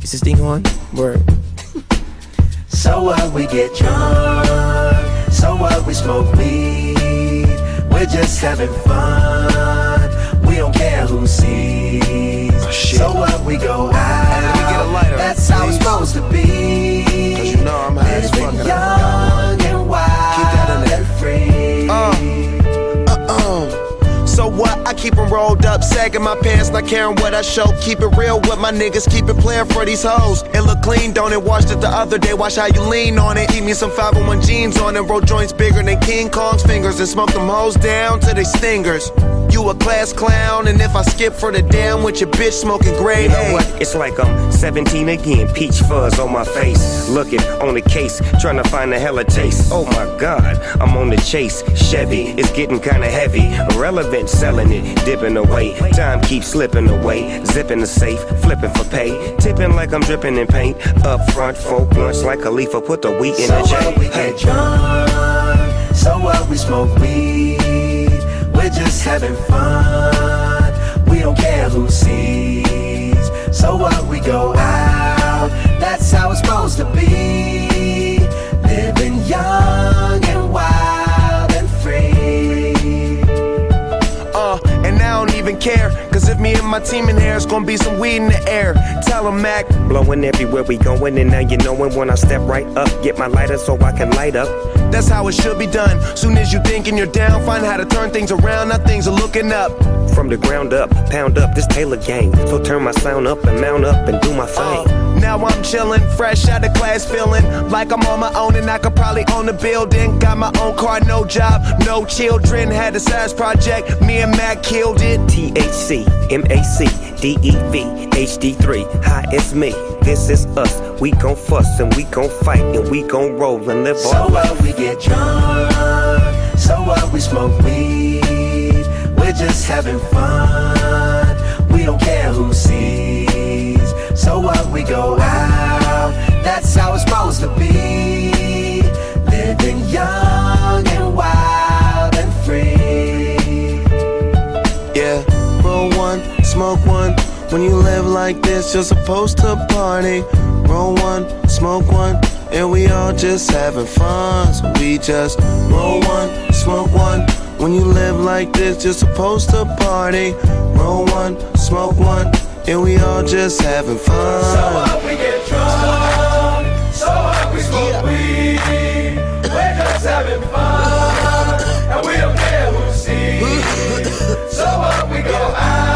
Is this thing on? Word. So what, we get drunk. So what, we smoke weed. We're just having fun. We don't care who sees. So what, we go out. Let me get a lighter, that's how it's supposed to be. Cause you know I'm high as fuck. Living young and wild and free. So what? I keep them rolled up, sagging my pants, not caring what I show. Keep it real with my niggas, keep it playing for these hoes. It look clean, don't it? Washed it the other day, watch how you lean on it. Keep me some 501 jeans on it, roll joints bigger than King Kong's fingers, and smoke them hoes down to they stingers. You a class clown, and if I skip for the damn with your bitch smoking grade You know A. what? It's like I'm 17 again, peach fuzz on my face. Looking on the case, trying to find a hella taste. Oh my God, I'm on the chase. Chevy, it's getting kinda heavy. Irrelevant, selling it, dipping away. Time keeps slipping away. Zipping the safe, flipping for pay. Tipping like I'm dripping in paint. Up front, 4 blunts like Khalifa, put the wheat in the So J. what, we get drunk. So what, we smoke weed. We're just having fun. We don't care who sees. So what, we go out. That's how it's supposed to be. Living young and wild and free. And I don't even care, cause if me and my team in here, it's gonna be some weed in the air. Tell 'em, Mac. Blowing everywhere we going, and now you knowin' when I step right up. Get my lighter so I can light up. That's how it should be done. Soon as you thinking you're down, find how to turn things around. Now things are looking up. From the ground up, pound up this Taylor gang. So turn my sound up and mount up and do my thing. Now I'm chillin', fresh out of class, feeling like I'm on my own and I could probably own a building. Got my own car, no job, no children. Had a size project, me and Mac killed it. THC, MAC, DEV, HD3, hi, it's me. This is us. We gon' fuss and we gon' fight and we gon' roll and live So all life. what, we get drunk. So what, we smoke weed. We're just having fun. We don't care who sees. So what, we go out. That's how it's supposed to be. Living young and wild and free. Yeah, roll one, smoke one. When you live like this, you're supposed to party. Roll one, smoke one, and we all just having fun. So we just roll one, smoke one. When you live like this, you're supposed to party. Roll one, smoke one, and we all just having fun. So what, we get drunk. So what, we smoke weed. We're just having fun. And we don't care who sees. So what, we go out.